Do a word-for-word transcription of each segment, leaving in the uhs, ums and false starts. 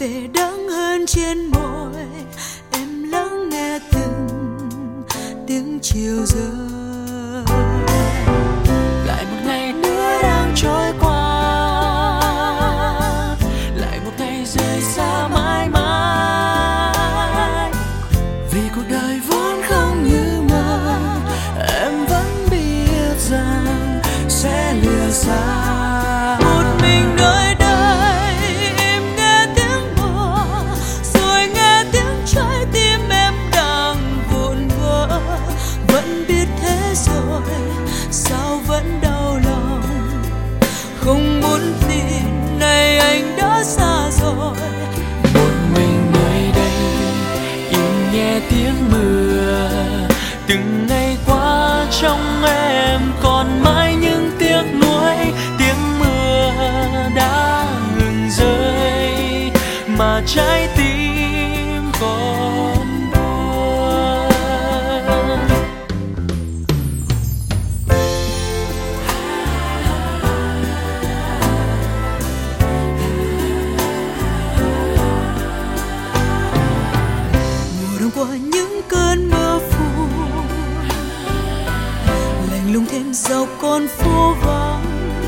để đắng hơn trên môi. Em lắng nghe từng tiếng chiều rơi. Lại một ngày nữa đang trôi qua, lại một ngày rời xa mãi mãi. Vì cuộc đời vốn không như mơ, em vẫn biết rằng sẽ lìa xa. Một mình nơi đây em nghe tiếng mưa, rồi nghe tiếng trái tim em đang vụn vỡ. Vẫn biết thế rồi sao vẫn đau lòng, không muốn tin này anh đã xa rồi. Một mình nơi đây im nghe tiếng mưa, từng ngày qua trong em còn mãi những tiếc nuối. Tiếng mưa đã ngừng rơi mà trái tim còn buồn. Mùa đông qua những cơn mưa phùn, lạnh lùng thêm dọc con phố vắng.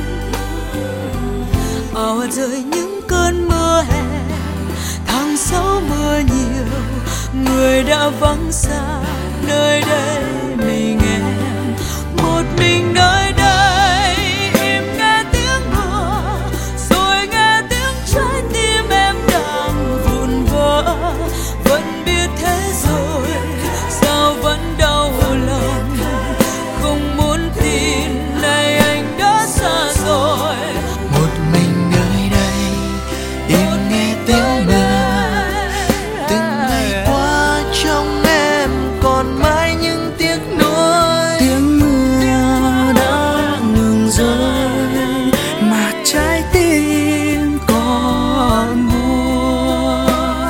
Ảo ạt rơi những cơn mưa hè, tháng sáu mưa nhiều, người đã vắng xa nơi đây mình em. Một mình nơi đây em nghe tiếng mưa, rồi nghe tiếng trái tim em đang vụn vỡ. Vẫn biết thế rồi sao vẫn đau lòng, không muốn tin này anh đã xa rồi. Một mình nơi đây em nghe tiếng mưa, từng ngày qua trong em còn mãi những tiếc nuối. Tiếng mưa đã ngừng rơi mà trái tim còn buồn.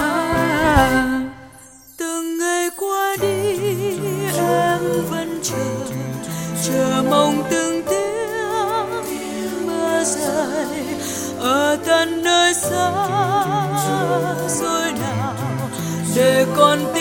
Từng ngày qua đi em vẫn chờ, chờ mong từng tiếng mưa rơi ở tận nơi xa xôi nào để con tim